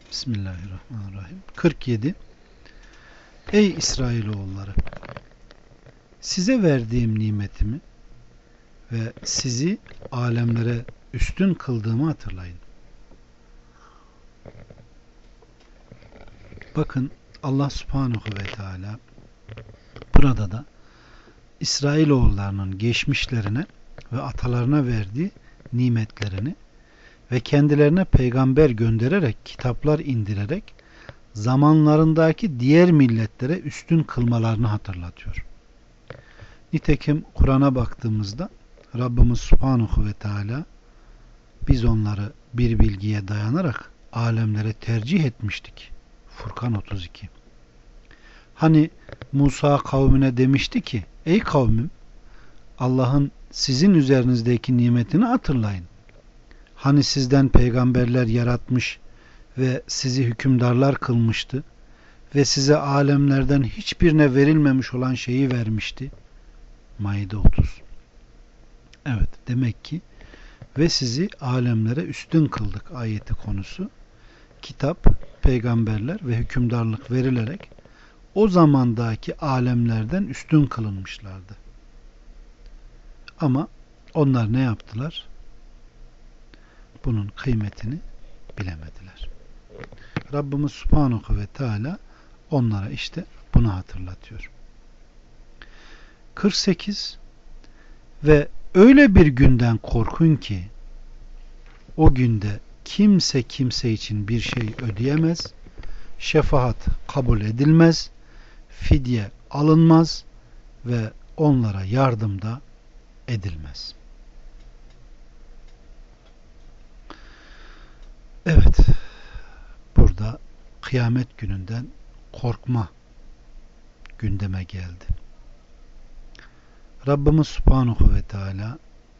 Bismillahirrahmanirrahim. 47. Ey İsrailoğulları! Size verdiğim nimetimi ve sizi alemlere üstün kıldığımı hatırlayın. Bakın Allah Subhanahu ve Teala burada da İsrailoğullarının geçmişlerine ve atalarına verdiği nimetlerini ve kendilerine peygamber göndererek, kitaplar indirerek zamanlarındaki diğer milletlere üstün kılmalarını hatırlatıyor. Nitekim Kur'an'a baktığımızda Rabbimiz Subhanahu ve Teala biz onları bir bilgiye dayanarak alemlere tercih etmiştik. Furkan 32. Hani Musa kavmine demişti ki, ey kavmim, Allah'ın sizin üzerinizdeki nimetini hatırlayın. Hani sizden peygamberler yaratmış ve sizi hükümdarlar kılmıştı ve size alemlerden hiçbirine verilmemiş olan şeyi vermişti. Maide 30. Evet, demek ki ve sizi alemlere üstün kıldık ayeti konusu. Kitap, peygamberler ve hükümdarlık verilerek o zamandaki alemlerden üstün kılınmışlardı. Ama onlar ne yaptılar? Bunun kıymetini bilemediler. Rabbimiz Subhanahu ve Teala onlara işte bunu hatırlatıyor. 48. Ve öyle bir günden korkun ki o günde kimse kimse için bir şey ödeyemez, şefaat kabul edilmez, fidye alınmaz ve onlara yardım da edilmez. Evet, burada kıyamet gününden korkma gündeme geldi. Rabbimiz Subhanahu ve Teala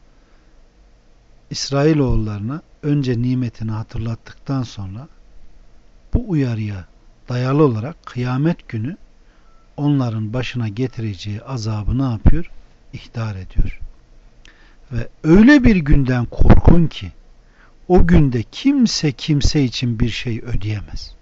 İsrailoğullarına önce nimetini hatırlattıktan sonra bu uyarıya dayalı olarak kıyamet günü onların başına getireceği azabı ne yapıyor? İhtar ediyor. Ve öyle bir günden korkun ki o günde kimse kimse için bir şey ödeyemez.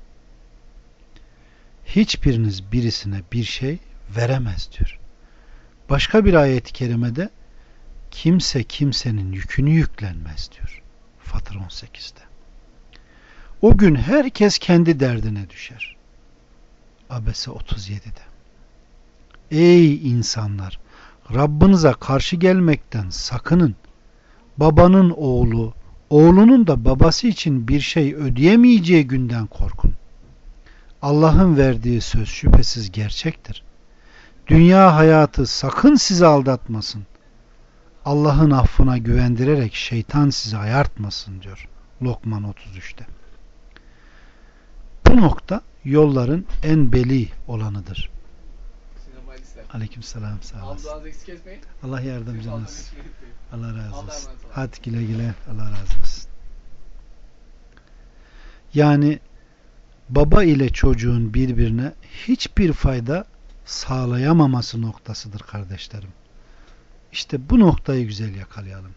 Hiçbiriniz birisine bir şey veremez diyor. Başka bir ayet-i kerimede kimse kimsenin yükünü yüklenmez diyor. Fatır 18'de. O gün herkes kendi derdine düşer. Abese 37'de. Ey insanlar! Rabbinize karşı gelmekten sakının. Babanın oğlu, oğlunun da babası için bir şey ödeyemeyeceği günden korkun. Allah'ın verdiği söz şüphesiz gerçektir. Dünya hayatı sakın sizi aldatmasın. Allah'ın affına güvendirerek şeytan sizi ayartmasın diyor Lokman 33'te. Bu nokta yolların en beli olanıdır. Aleykümselam, sağ olasın. Allah yardımcın olsun. Allah razı olsun. Hadi güle güle, Allah razı olsun. Yani baba ile çocuğun birbirine hiçbir fayda sağlayamaması noktasıdır kardeşlerim. İşte bu noktayı güzel yakalayalım.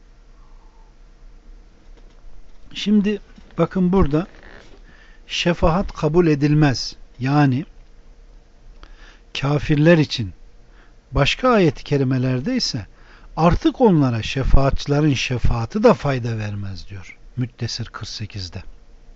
Şimdi bakın burada şefaat kabul edilmez. Yani kafirler için başka ayet-i kerimelerde ise artık onlara şefaatçilerin şefaati de fayda vermez diyor. Müddessir 48'de.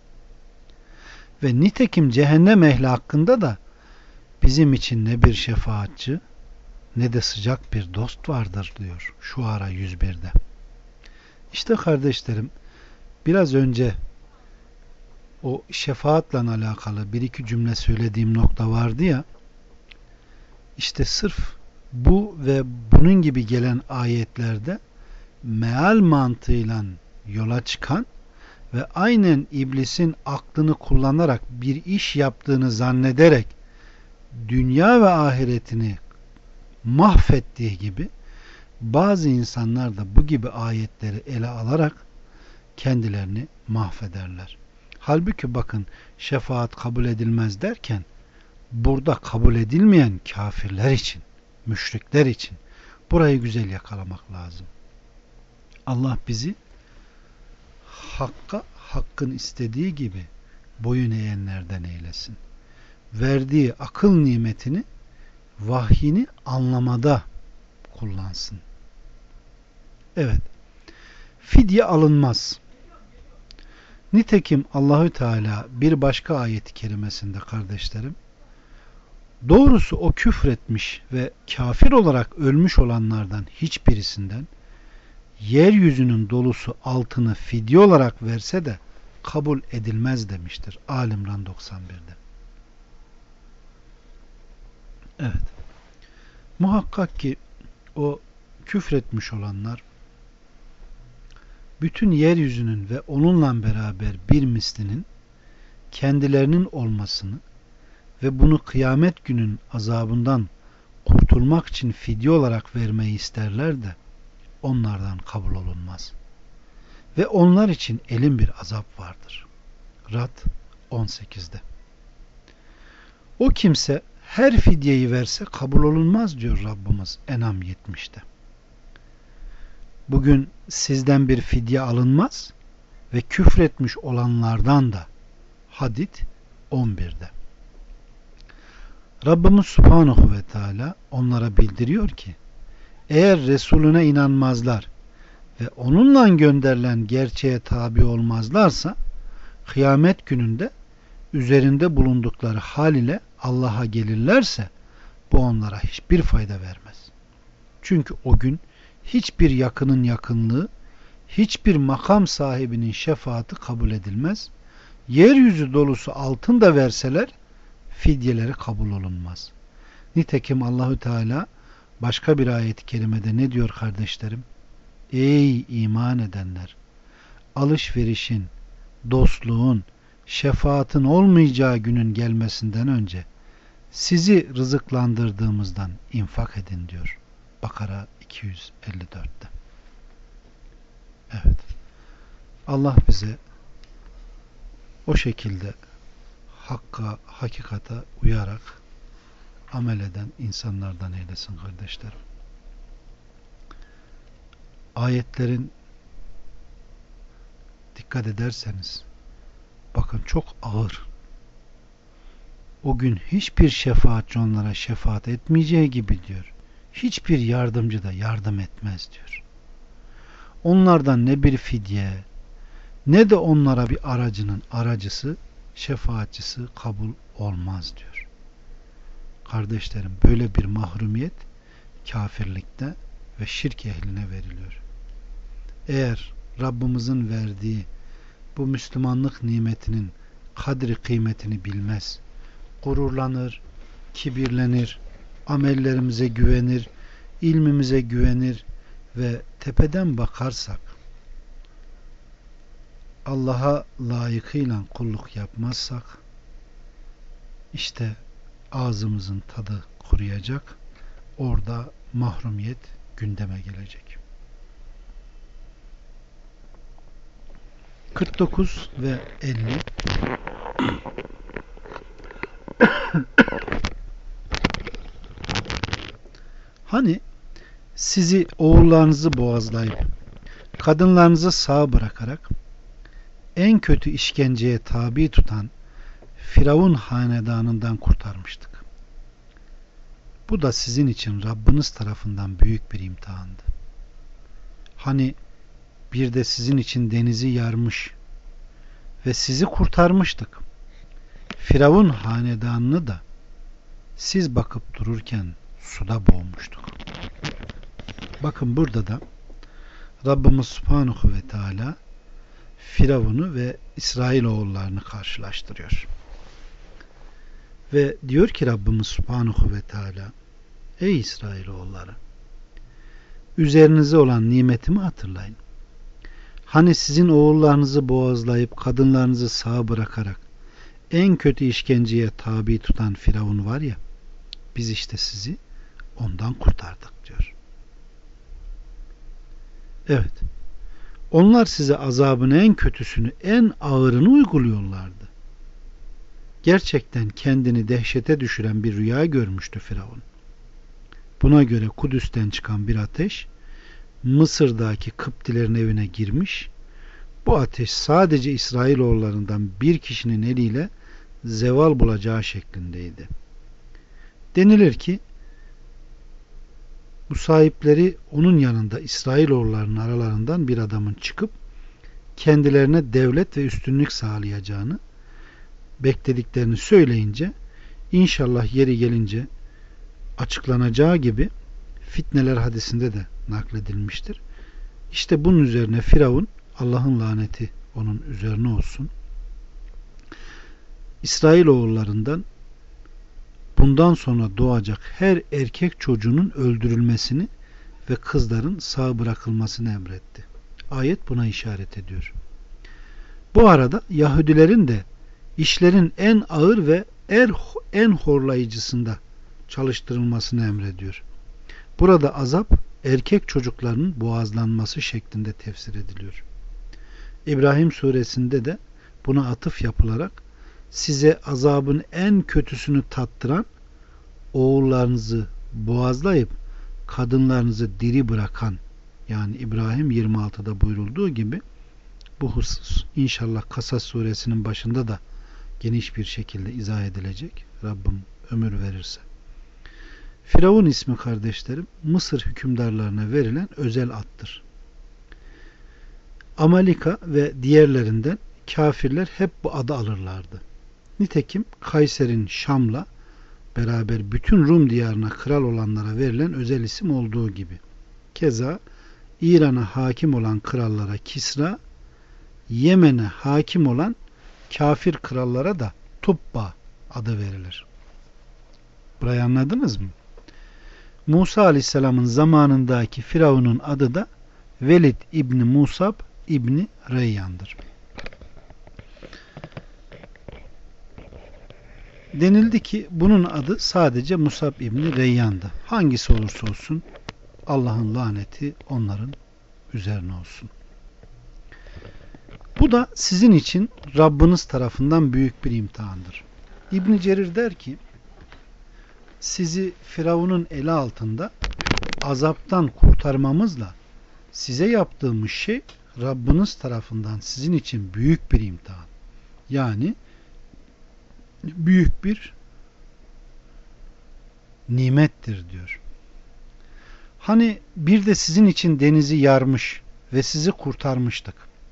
Ve nitekim cehennem ehli hakkında da bizim için ne bir şefaatçi ne de sıcak bir dost vardır diyor Şuara 101'de. İşte kardeşlerim, biraz önce o şefaatle alakalı bir iki cümle söylediğim nokta vardı ya, işte sırf bu ve bunun gibi gelen ayetlerde meal mantığıyla yola çıkan ve aynen iblisin aklını kullanarak bir iş yaptığını zannederek dünya ve ahiretini mahvettiği gibi bazı insanlar da bu gibi ayetleri ele alarak kendilerini mahvederler. Halbuki bakın şefaat kabul edilmez derken burada kabul edilmeyen kafirler için, müşrikler için burayı güzel yakalamak lazım. Allah bizi hakka, hakkın istediği gibi boyun eğenlerden eylesin. Verdiği akıl nimetini, vahyini anlamada kullansın. Evet. Fidye alınmaz. Nitekim Allahü Teala bir başka ayet-i kerimesinde kardeşlerim, doğrusu o küfretmiş ve kafir olarak ölmüş olanlardan hiçbirisinden yeryüzünün dolusu altını fidye olarak verse de kabul edilmez demiştir. Ali İmran 91'de. Evet. Muhakkak ki o küfretmiş olanlar bütün yeryüzünün ve onunla beraber bir mislinin kendilerinin olmasını ve bunu kıyamet günün azabından kurtulmak için fidye olarak vermeyi isterler de onlardan kabul olunmaz. Ve onlar için elin bir azap vardır. Rad 18'de. O kimse her fidyeyi verse kabul olunmaz diyor Rabbimiz En'am 70'te. Bugün sizden bir fidye alınmaz ve küfretmiş olanlardan da Hadid 11'de. Rabbimiz Subhanahu ve Teala onlara bildiriyor ki eğer Resulüne inanmazlar ve onunla gönderilen gerçeğe tabi olmazlarsa kıyamet gününde üzerinde bulundukları hal ile Allah'a gelirlerse bu onlara hiçbir fayda vermez. Çünkü o gün hiçbir yakının yakınlığı, hiçbir makam sahibinin şefaati kabul edilmez. Yeryüzü dolusu altın da verseler fidyeleri kabul olunmaz. Nitekim Allahü Teala başka bir ayet-i kerimede ne diyor kardeşlerim? Ey iman edenler! Alışverişin, dostluğun, şefaatin olmayacağı günün gelmesinden önce sizi rızıklandırdığımızdan infak edin diyor. Bakara 254'te. Evet. Allah bize o şekilde hakka, hakikata uyarak amel eden insanlardan eylesin kardeşlerim. Ayetlerin dikkat ederseniz bakın çok ağır. O gün hiçbir şefaatçi onlara şefaat etmeyeceği gibi diyor. Hiçbir yardımcı da yardım etmez diyor. Onlardan ne bir fidye ne de onlara bir aracının aracısı, şefaatçisi kabul olmaz diyor. Kardeşlerim böyle bir mahrumiyet kafirlikte ve şirk ehline veriliyor. Eğer Rabbimizin verdiği bu Müslümanlık nimetinin kadri kıymetini bilmez, gururlanır, kibirlenir, amellerimize güvenir, ilmimize güvenir ve tepeden bakarsak Allah'a layıkıyla kulluk yapmazsak işte ağzımızın tadı kuruyacak, orada mahrumiyet gündeme gelecek. 49 ve 50 Hani sizi oğullarınızı boğazlayıp kadınlarınızı sağ bırakarak en kötü işkenceye tabi tutan Firavun hanedanından kurtarmıştık. Bu da sizin için Rabbiniz tarafından büyük bir imtihandı. Hani bir de sizin için denizi yarmış ve sizi kurtarmıştık. Firavun hanedanını da siz bakıp dururken suda boğmuştuk. Bakın burada da Rabbimiz Subhanahu ve Teala Firavun'u ve İsrailoğullarını karşılaştırıyor. Ve diyor ki Rabbimiz Subhanahu ve Teala ey İsrailoğulları üzerinize olan nimetimi hatırlayın. Hani sizin oğullarınızı boğazlayıp kadınlarınızı sağ bırakarak en kötü işkenceye tabi tutan Firavun var ya, biz işte sizi ondan kurtardık diyor. Evet. Onlar size azabın en kötüsünü, en ağırını uyguluyorlardı. Gerçekten kendini dehşete düşüren bir rüya görmüştü Firavun. Buna göre Kudüs'ten çıkan bir ateş Mısır'daki Kıptilerin evine girmiş, bu ateş sadece İsrailoğullarından bir kişinin eliyle zeval bulacağı şeklindeydi. Denilir ki bu sahipleri onun yanında İsrailoğullarının aralarından bir adamın çıkıp kendilerine devlet ve üstünlük sağlayacağını beklediklerini söyleyince inşallah yeri gelince açıklanacağı gibi fitneler hadisinde de nakledilmiştir. İşte bunun üzerine Firavun, Allah'ın laneti onun üzerine olsun, İsrailoğullarından bundan sonra doğacak her erkek çocuğunun öldürülmesini ve kızların sağ bırakılmasını emretti. Ayet buna işaret ediyor. Bu arada Yahudilerin de işlerin en ağır ve en horlayıcısında çalıştırılmasını emrediyor. Burada azap erkek çocuklarının boğazlanması şeklinde tefsir ediliyor. İbrahim suresinde de buna atıf yapılarak size azabın en kötüsünü tattıran oğullarınızı boğazlayıp kadınlarınızı diri bırakan, yani İbrahim 26'da buyurulduğu gibi bu husus inşallah Kasas suresinin başında da geniş bir şekilde izah edilecek. Rabbim ömür verirse. Firavun ismi kardeşlerim Mısır hükümdarlarına verilen özel addır. Amalika ve diğerlerinden kafirler hep bu adı alırlardı. Nitekim Kayser'in Şam'la beraber bütün Rum diyarına kral olanlara verilen özel isim olduğu gibi. Keza İran'a hakim olan krallara Kisra, Yemen'e hakim olan kafir krallara da Tubba adı verilir. Burayı anladınız mı? Musa Aleyhisselam'ın zamanındaki Firavun'un adı da Velid İbni Musab İbni Reyyan'dır. Denildi ki bunun adı sadece Musab İbni Reyyan'dı. Hangisi olursa olsun Allah'ın laneti onların üzerine olsun. Bu da sizin için Rabbiniz tarafından büyük bir imtihandır. İbn Cerir der ki sizi Firavun'un eli altında azaptan kurtarmamızla size yaptığımız şey Rabbiniz tarafından sizin için büyük bir imtihan. Yani büyük bir nimettir diyor. Hani bir de sizin için denizi yarmış ve sizi kurtarmıştık.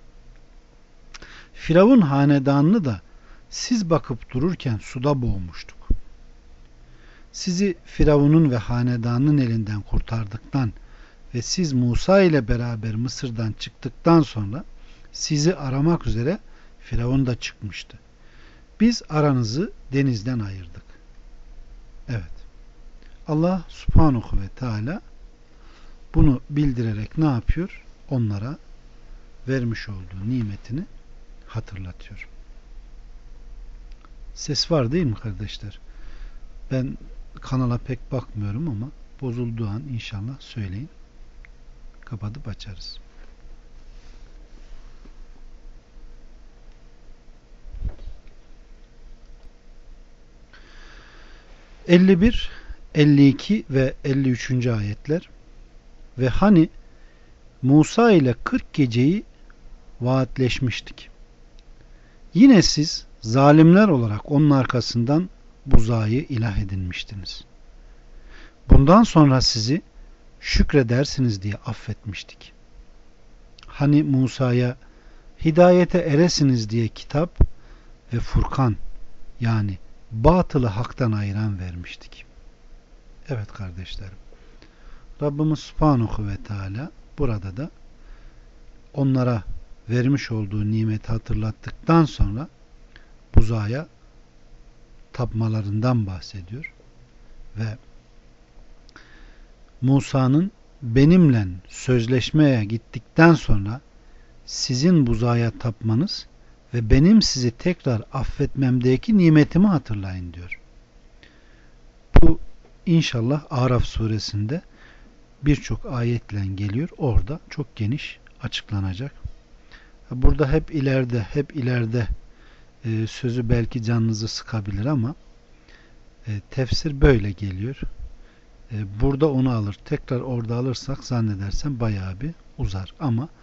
Firavun hanedanını da siz bakıp dururken suda boğmuştuk. Sizi Firavun'un ve hanedanının elinden kurtardıktan ve siz Musa ile beraber Mısır'dan çıktıktan sonra sizi aramak üzere Firavun da çıkmıştı. Biz aranızı denizden ayırdık. Evet. Allah Subhanahu ve Teala bunu bildirerek ne yapıyor? Onlara vermiş olduğu nimetini hatırlatıyor. Ses var değil mi kardeşler? Ben kanala pek bakmıyorum ama bozulduğu an inşallah söyleyin. Kapatıp açarız. ...51, 52 ve 53. ayetler ve hani Musa ile 40 geceyi vaatleşmiştik. Yine siz zalimler olarak onun arkasından buzağı ilah edinmiştiniz. Bundan sonra sizi şükredersiniz diye affetmiştik. Hani Musa'ya hidayete eresiniz diye kitap ve Furkan, yani batılı haktan ayıran vermiştik. Evet kardeşlerim. Rabbimiz Subhanahu ve Teala burada da onlara vermiş olduğu nimeti hatırlattıktan sonra buzağa tapmalarından bahsediyor. Ve Musa'nın benimle sözleşmeye gittikten sonra sizin buzağa tapmanız ve benim sizi tekrar affetmemdeki nimetimi hatırlayın diyor. Bu inşallah Araf suresinde birçok ayetle geliyor. Orada çok geniş açıklanacak. Burada hep ileride sözü belki canınızı sıkabilir ama tefsir böyle geliyor. Burada onu alır. Tekrar orada alırsak zannedersem bayağı bir uzar. Ama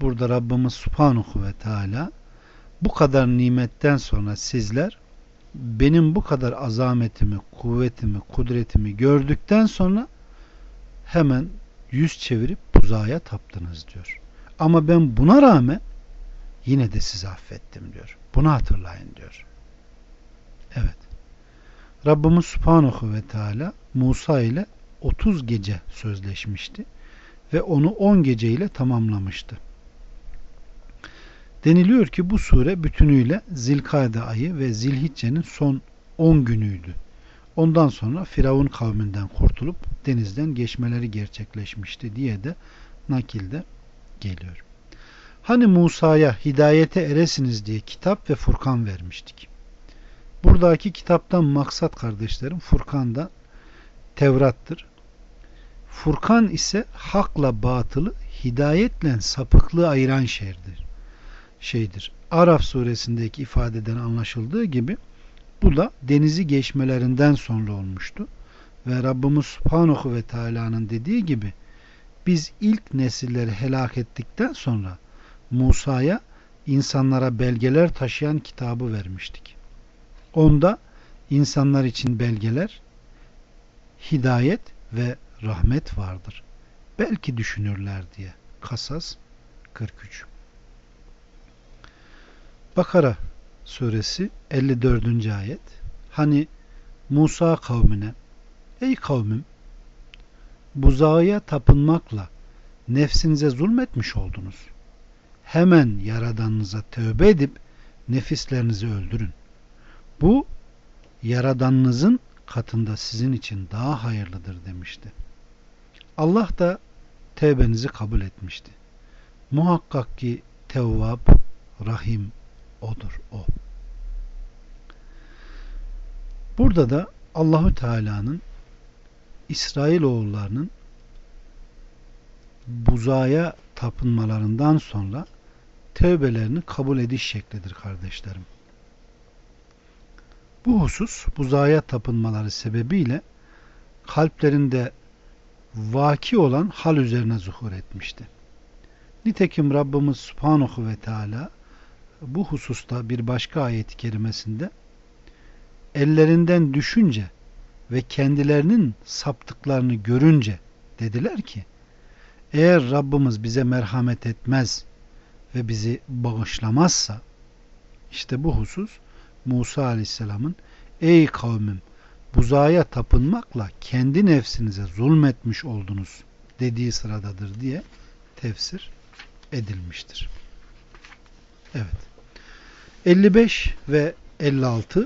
burada Rabbimiz Subhanahu ve Teala bu kadar nimetten sonra sizler benim bu kadar azametimi, kuvvetimi, kudretimi gördükten sonra hemen yüz çevirip buzağa taptınız diyor. Ama ben buna rağmen yine de sizi affettim diyor. Bunu hatırlayın diyor. Evet. Rabbimiz Subhanahu ve Teala Musa ile 30 gece sözleşmişti ve onu 10 gece ile tamamlamıştı. Deniliyor ki bu sure bütünüyle Zilkade ayı ve Zilhicce'nin son 10 günüydü. Ondan sonra Firavun kavminden kurtulup denizden geçmeleri gerçekleşmişti diye de nakilde geliyor. Hani Musa'ya hidayete eresiniz diye kitap ve Furkan vermiştik. Buradaki kitaptan maksat kardeşlerim Furkan'da Tevrat'tır. Furkan ise hakla batılı, hidayetle sapıklığı ayıran şeydir. Araf suresindeki ifadeden anlaşıldığı gibi bu da denizi geçmelerinden sonra olmuştu. Ve Rabbimiz Subhanahu ve Teala'nın dediği gibi biz ilk nesilleri helak ettikten sonra Musa'ya insanlara belgeler taşıyan kitabı vermiştik. Onda insanlar için belgeler, hidayet ve rahmet vardır. Belki düşünürler diye. Kasas 43. Bakara suresi 54. ayet. Hani Musa kavmine ey kavmim buzağa tapınmakla nefsinize zulmetmiş oldunuz. Hemen Yaradanınıza tövbe edip nefislerinizi öldürün. Bu Yaradanınızın katında sizin için daha hayırlıdır demişti. Allah da tevbenizi kabul etmişti. Muhakkak ki Tevvab, Rahim odur o. Burada da Allahü Teala'nın İsrailoğullarının buzağa tapınmalarından sonra tövbelerini kabul ediş şeklidir kardeşlerim. Bu husus buzağa tapınmaları sebebiyle kalplerinde vaki olan hal üzerine zuhur etmişti. Nitekim Rabbimiz Subhanahu ve Teala bu hususta bir başka ayet-i kerimesinde ellerinden düşünce ve kendilerinin saptıklarını görünce dediler ki eğer Rabbimiz bize merhamet etmez ve bizi bağışlamazsa işte bu husus Musa Aleyhisselam'ın ey kavmim buzağa tapınmakla kendi nefsinize zulmetmiş oldunuz dediği sıradadır diye tefsir edilmiştir. Evet. 55 ve 56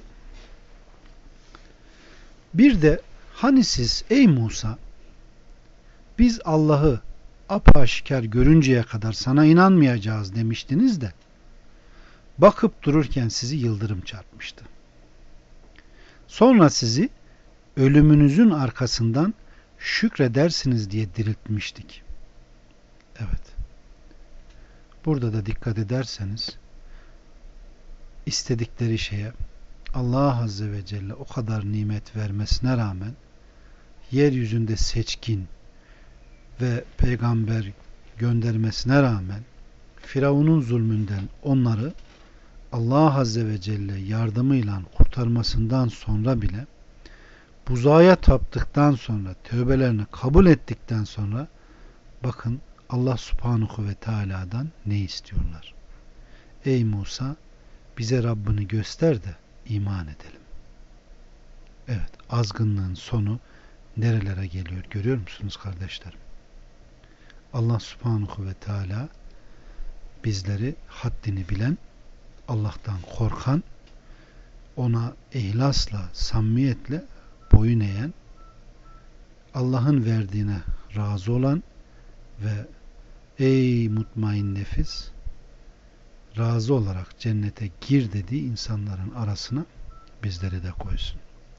bir de hani siz ey Musa biz Allah'ı apaşikar görünceye kadar sana inanmayacağız demiştiniz de bakıp dururken sizi yıldırım çarpmıştı. Sonra sizi ölümünüzün arkasından şükredersiniz diye diriltmiştik. Evet. Burada da dikkat ederseniz istedikleri şeye Allah Azze ve Celle o kadar nimet vermesine rağmen yeryüzünde seçkin ve peygamber göndermesine rağmen Firavun'un zulmünden onları Allah Azze ve Celle yardımıyla kurtarmasından sonra bile buzağa taptıktan sonra tövbelerini kabul ettikten sonra bakın Allah Subhanahu ve Teala'dan ne istiyorlar? Ey Musa bize Rabbini göster de iman edelim. Evet, azgınlığın sonu nerelere geliyor görüyor musunuz kardeşlerim? Allah Subhanahu ve Teala bizleri haddini bilen, Allah'tan korkan, ona ihlasla, samimiyetle boyun eğen, Allah'ın verdiğine razı olan ve ey mutmain nefis razı olarak cennete gir dediği insanların arasına bizleri de koysun.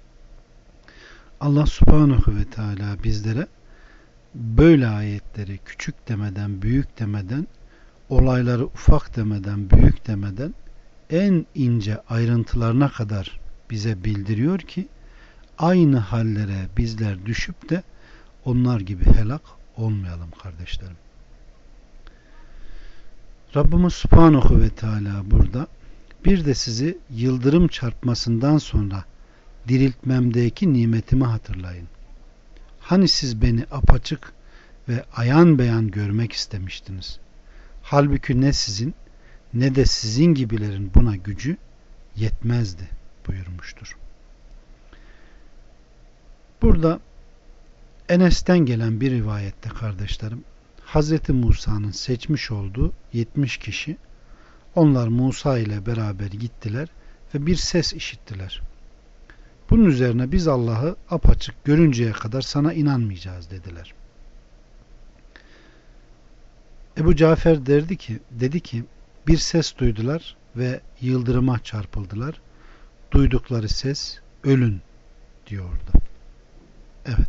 Allah Subhanahu ve Teala bizlere böyle ayetleri küçük demeden, büyük demeden, olayları ufak demeden, büyük demeden en ince ayrıntılarına kadar bize bildiriyor ki aynı hallere bizler düşüp de onlar gibi helak olmayalım kardeşlerim. Rabbimiz Subhanahu ve Teala burada bir de sizi yıldırım çarpmasından sonra diriltmemdeki nimetimi hatırlayın. Hani siz beni apaçık ve ayan beyan görmek istemiştiniz. Halbuki ne sizin ne de sizin gibilerin buna gücü yetmezdi buyurmuştur. Burada Enes'ten gelen bir rivayette kardeşlerim, Hz. Musa'nın seçmiş olduğu 70 kişi, onlar Musa ile beraber gittiler ve bir ses işittiler. Bunun üzerine biz Allah'ı apaçık görünceye kadar sana inanmayacağız dediler. Ebu Cafer dedi ki bir ses duydular ve yıldırıma çarpıldılar. Duydukları ses ölün diyordu. Evet.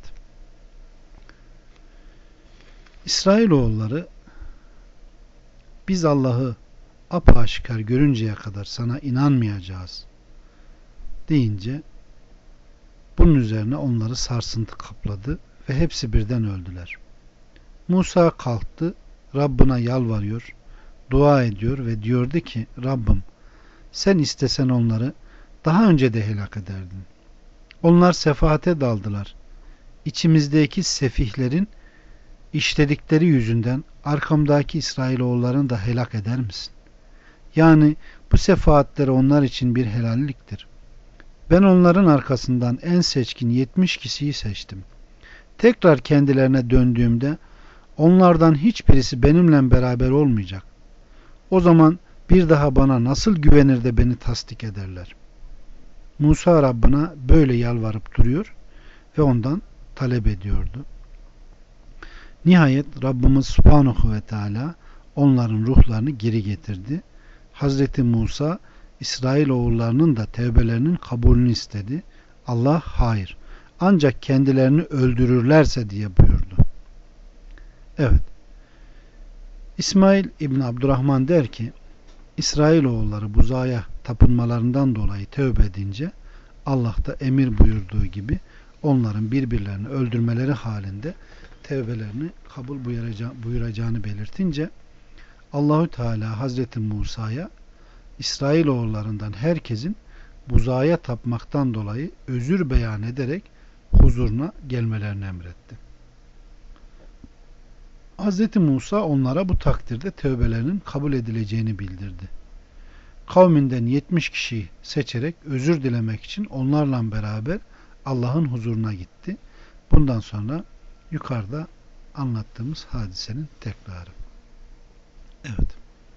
İsrailoğulları biz Allah'ı apaşikar görünceye kadar sana inanmayacağız deyince bunun üzerine onları sarsıntı kapladı ve hepsi birden öldüler. Musa kalktı, Rabbına yalvarıyor, dua ediyor ve diyordu ki Rabbim sen istesen onları daha önce de helak ederdin. Onlar sefahate daldılar. İçimizdeki sefihlerin işledikleri yüzünden arkamdaki İsrailoğullarını da helak eder misin? Yani bu sefahatleri onlar için bir helalliktir. Ben onların arkasından en seçkin 70 kişiyi seçtim. Tekrar kendilerine döndüğümde onlardan hiçbirisi benimle beraber olmayacak. O zaman bir daha bana nasıl güvenir de beni tasdik ederler? Musa Rabbına böyle yalvarıp duruyor ve ondan talep ediyordu. Nihayet Rabbimiz Subhanahu ve Teala onların ruhlarını geri getirdi. Hazreti Musa İsrailoğullarının da tevbelerinin kabulünü istedi. Allah hayır ancak kendilerini öldürürlerse diye buyurdu. Evet. İsmail İbni Abdurrahman der ki İsrailoğulları buzağa tapınmalarından dolayı tövbe edince Allah da emir buyurduğu gibi onların birbirlerini öldürmeleri halinde tevbelerini kabul buyuracağını belirtince Allahü Teala Hazreti Musa'ya İsrailoğullarından herkesin buzağa tapmaktan dolayı özür beyan ederek huzuruna gelmelerini emretti. Hazreti Musa onlara bu takdirde tövbelerinin kabul edileceğini bildirdi. Kavminden 70 kişiyi seçerek özür dilemek için onlarla beraber Allah'ın huzuruna gitti. Bundan sonra yukarıda anlattığımız hadisenin tekrarı. Evet.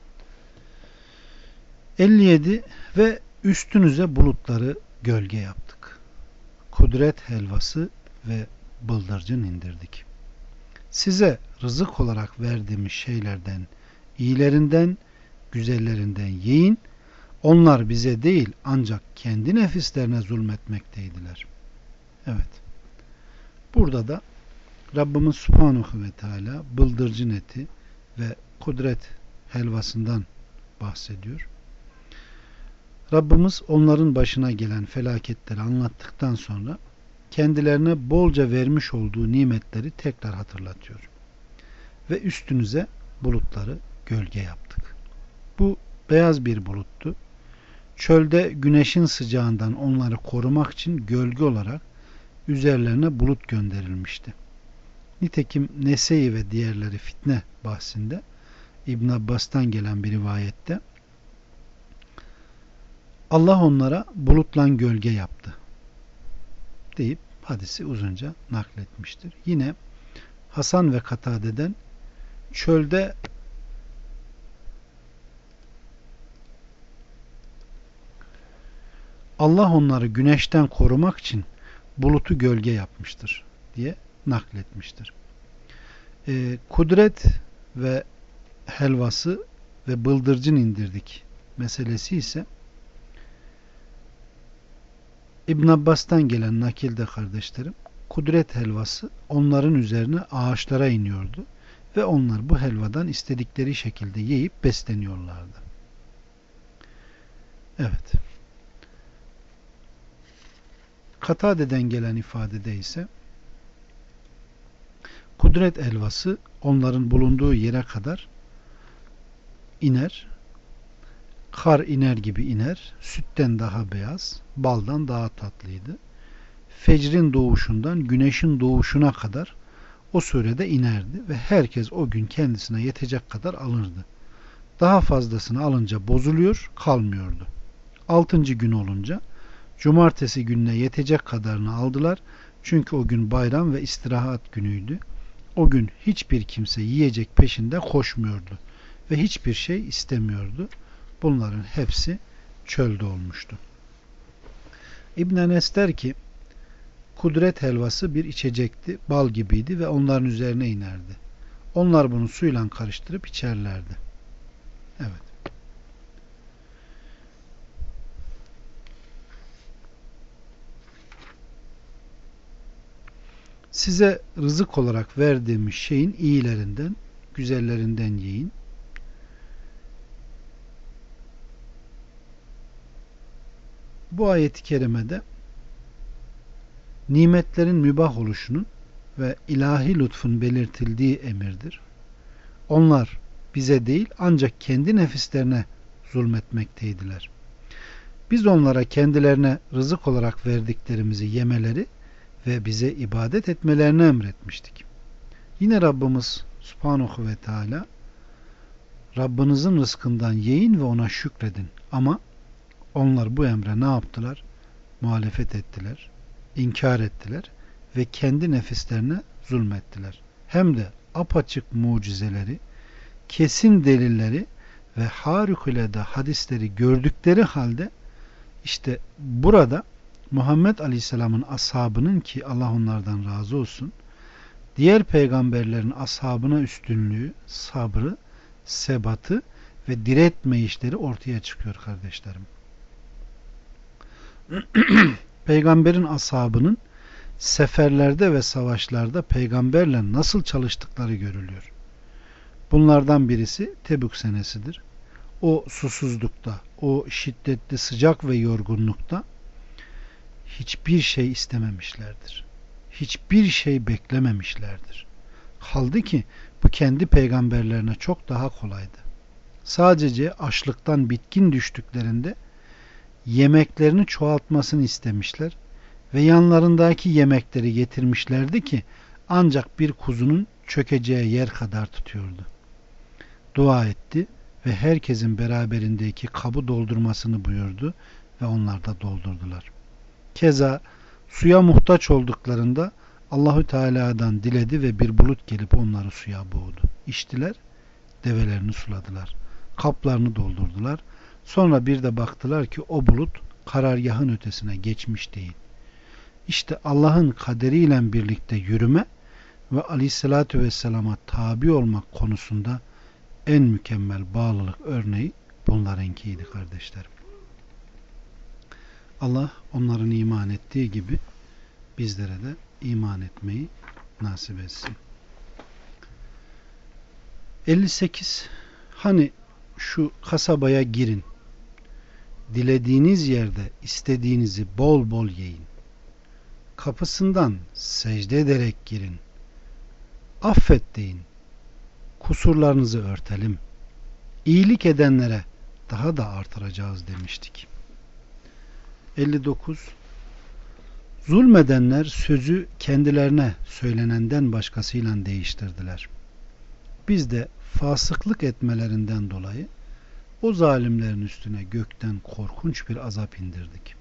57 ve üstünüze bulutları gölge yaptık. Kudret helvası ve bıldırcın indirdik. Size rızık olarak verdiğimiz şeylerden, iyilerinden, güzellerinden yiyin. Onlar bize değil ancak kendi nefislerine zulmetmekteydiler. Evet. Burada da Rabbimiz Subhanahu ve Teala bıldırcın eti ve kudret helvasından bahsediyor. Rabbimiz onların başına gelen felaketleri anlattıktan sonra kendilerine bolca vermiş olduğu nimetleri tekrar hatırlatıyor. Ve üstünüze bulutları gölge yaptık. Bu beyaz bir buluttu. Çölde güneşin sıcağından onları korumak için gölge olarak üzerlerine bulut gönderilmişti. Nitekim Nese'yi ve diğerleri fitne bahsinde İbn Abbas'tan gelen bir rivayette Allah onlara bulutla gölge yaptı deyip hadisi uzunca nakletmiştir. Yine Hasan ve Katade'den çölde Allah onları güneşten korumak için bulutu gölge yapmıştır diye nakletmiştir. Kudret ve helvası ve bıldırcın indirdik meselesi ise İbn Abbas'tan gelen nakilde kardeşlerim, kudret helvası onların üzerine ağaçlara iniyordu ve onlar bu helvadan istedikleri şekilde yiyip besleniyorlardı. Evet. Katade'den gelen ifadede ise kudret helvası onların bulunduğu yere kadar iner. Kar iner gibi iner. Sütten daha beyaz, baldan daha tatlıydı. Fecrin doğuşundan güneşin doğuşuna kadar o sürede inerdi ve herkes o gün kendisine yetecek kadar alırdı. Daha fazlasını alınca bozuluyor, kalmıyordu. 6. gün olunca cumartesi gününe yetecek kadarını aldılar. Çünkü o gün bayram ve istirahat günüydü. O gün hiçbir kimse yiyecek peşinde koşmuyordu ve hiçbir şey istemiyordu. Bunların hepsi çölde olmuştu. İbn Enes der ki, kudret helvası bir içecekti, bal gibiydi ve onların üzerine inerdi. Onlar bunu suyla karıştırıp içerlerdi. Evet. Size rızık olarak verdiğimiz şeyin iyilerinden, güzellerinden yiyin. Bu ayet-i kerimede nimetlerin mübah oluşunun ve ilahi lütfun belirtildiği emirdir. Onlar bize değil ancak kendi nefislerine zulmetmekteydiler. Biz onlara kendilerine rızık olarak verdiklerimizi yemeleri ve bize ibadet etmelerini emretmiştik. Yine Rabbimiz Subhanahu ve Teala, Rabbinizin rızkından yiyin ve ona şükredin. Ama onlar bu emre ne yaptılar? Muhalefet ettiler, inkar ettiler ve kendi nefislerine zulmettiler. Hem de apaçık mucizeleri, kesin delilleri ve harikulade hadisleri gördükleri halde işte burada Muhammed Aleyhisselam'ın ashabının, ki Allah onlardan razı olsun, diğer peygamberlerin ashabına üstünlüğü, sabrı, sebatı ve diretme işleri ortaya çıkıyor kardeşlerim. Peygamberin ashabının seferlerde ve savaşlarda peygamberle nasıl çalıştıkları görülüyor. Bunlardan birisi Tebük senesidir. O susuzlukta, o şiddetli sıcak ve yorgunlukta hiçbir şey istememişlerdir. Hiçbir şey beklememişlerdir. Kaldı ki bu kendi peygamberlerine çok daha kolaydı. Sadece açlıktan bitkin düştüklerinde yemeklerini çoğaltmasını istemişler ve yanlarındaki yemekleri getirmişlerdi ki ancak bir kuzunun çökeceği yer kadar tutuyordu. Dua etti ve herkesin beraberindeki kabı doldurmasını buyurdu ve onlar da doldurdular. Keza suya muhtaç olduklarında Allahü Teala'dan diledi ve bir bulut gelip onları suya boğdu. İçtiler, develerini suladılar. Kaplarını doldurdular. Sonra bir de baktılar ki o bulut karargahın ötesine geçmiş değil. İşte Allah'ın kaderiyle birlikte yürüme ve Aleyhisselatü Vesselam'a tabi olmak konusunda en mükemmel bağlılık örneği bunlarınkiydi kardeşlerim. Allah onların iman ettiği gibi bizlere de iman etmeyi nasip etsin. 58. Hani şu kasabaya girin, dilediğiniz yerde istediğinizi bol bol yiyin. Kapısından secde ederek girin. Affet deyin. Kusurlarınızı örtelim. İyilik edenlere daha da artıracağız demiştik. 59. Zulmedenler sözü kendilerine söylenenden başkasıyla değiştirdiler. Biz de fasıklık etmelerinden dolayı o zalimlerin üstüne gökten korkunç bir azap indirdik.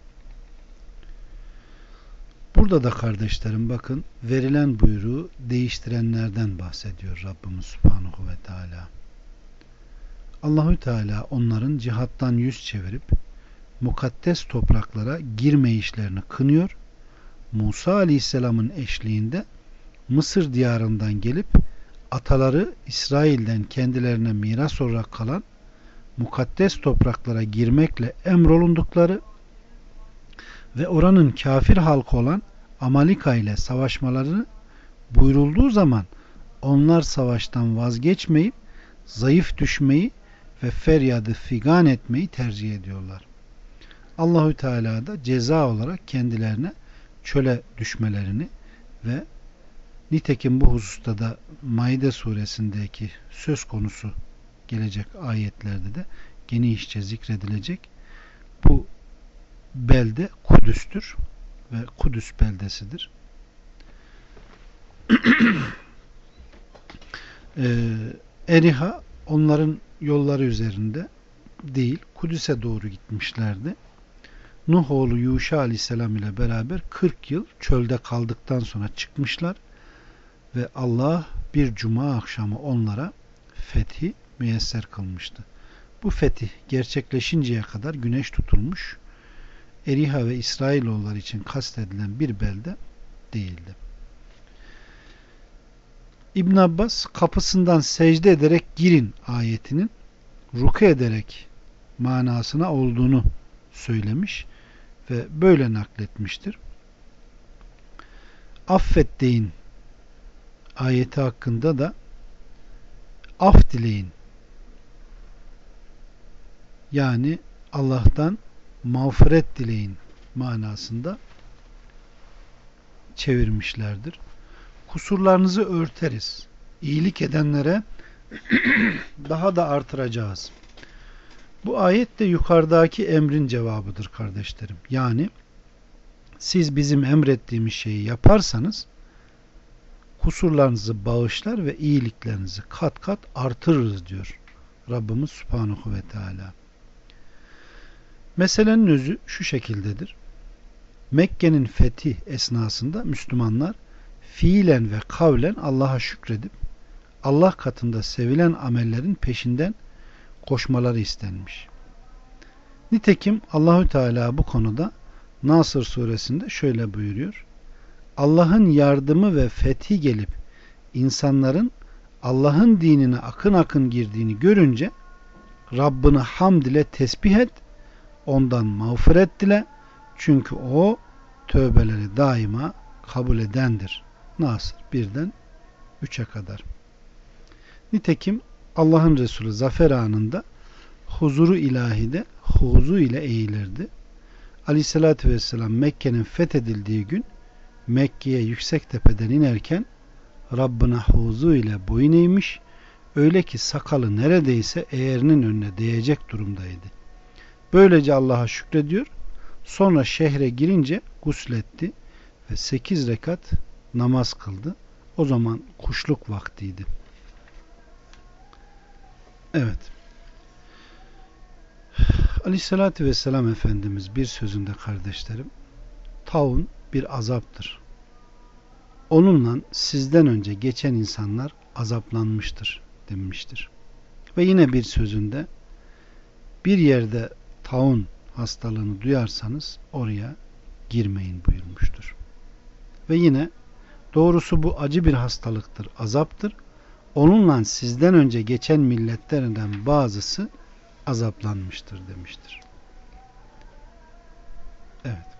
Burada da kardeşlerim bakın, verilen buyruğu değiştirenlerden bahsediyor Rabbimiz Subhanahu ve Teala. Allahü Teala onların cihattan yüz çevirip mukaddes topraklara girme işlerini kınıyor. Musa Aleyhisselam'ın eşliğinde Mısır diyarından gelip ataları İsrail'den kendilerine miras olarak kalan mukaddes topraklara girmekle emrolundukları ve oranın kafir halkı olan Amalika ile savaşmalarını buyurulduğu zaman onlar savaştan vazgeçmeyip zayıf düşmeyi ve feryadı figan etmeyi tercih ediyorlar. Allahü Teala da ceza olarak kendilerine çöle düşmelerini ve nitekim bu hususta da Maide suresindeki söz konusu gelecek ayetlerde de genişçe zikredilecek. Bu belde Kudüs'tür ve Kudüs beldesidir. Eriha onların yolları üzerinde değil, Kudüs'e doğru gitmişlerdi. Nuh oğlu Yuşa aleyhisselam ile beraber 40 yıl çölde kaldıktan sonra çıkmışlar ve Allah bir cuma akşamı onlara fethi müyesser kılmıştı. Bu fetih gerçekleşinceye kadar güneş tutulmuş, Eriha ve İsrailoğulları için kastedilen bir belde değildi. İbn Abbas kapısından secde ederek girin ayetinin ruku ederek manasına olduğunu söylemiş ve böyle nakletmiştir. Affet deyin ayeti hakkında da af dileyin, yani Allah'tan mağfiret dileyin manasında çevirmişlerdir. Kusurlarınızı örteriz. İyilik edenlere daha da artıracağız. Bu ayet de yukarıdaki emrin cevabıdır kardeşlerim. Yani siz bizim emrettiğimiz şeyi yaparsanız kusurlarınızı bağışlar ve iyiliklerinizi kat kat artırırız diyor Rabbimiz Subhanahu ve Teala. Meselenin özü şu şekildedir. Mekke'nin fethi esnasında Müslümanlar fiilen ve kavlen Allah'a şükredip Allah katında sevilen amellerin peşinden koşmaları istenmiş. Nitekim Allahü Teala bu konuda Nasır suresinde şöyle buyuruyor. Allah'ın yardımı ve fethi gelip insanların Allah'ın dinine akın akın girdiğini görünce Rabbini hamd ile tesbih et, ondan mağfiret dile, çünkü o tövbeleri daima kabul edendir. Nasır 1'den 3'e kadar. Nitekim Allah'ın Resulü zafer anında huzuru ilahide huzu ile eğilirdi. Aleyhissalatü vesselam Mekke'nin fethedildiği gün Mekke'ye yüksek tepeden inerken Rabbine huzu ile boyun eğmiş, öyle ki sakalı neredeyse eğerinin önüne değecek durumdaydı. Böylece Allah'a şükrediyor, sonra şehre girince gusletti ve 8 rekat namaz kıldı. O zaman kuşluk vaktiydi. Evet. Aleyhissalatü vesselam Efendimiz bir sözünde kardeşlerim, taun bir azaptır. Onunla sizden önce geçen insanlar azaplanmıştır demiştir. Ve yine bir sözünde bir yerde taun hastalığını duyarsanız oraya girmeyin buyurmuştur. Ve yine doğrusu bu acı bir hastalıktır, azaptır. Onunla sizden önce geçen milletlerden bazısı azaplanmıştır demiştir. Evet.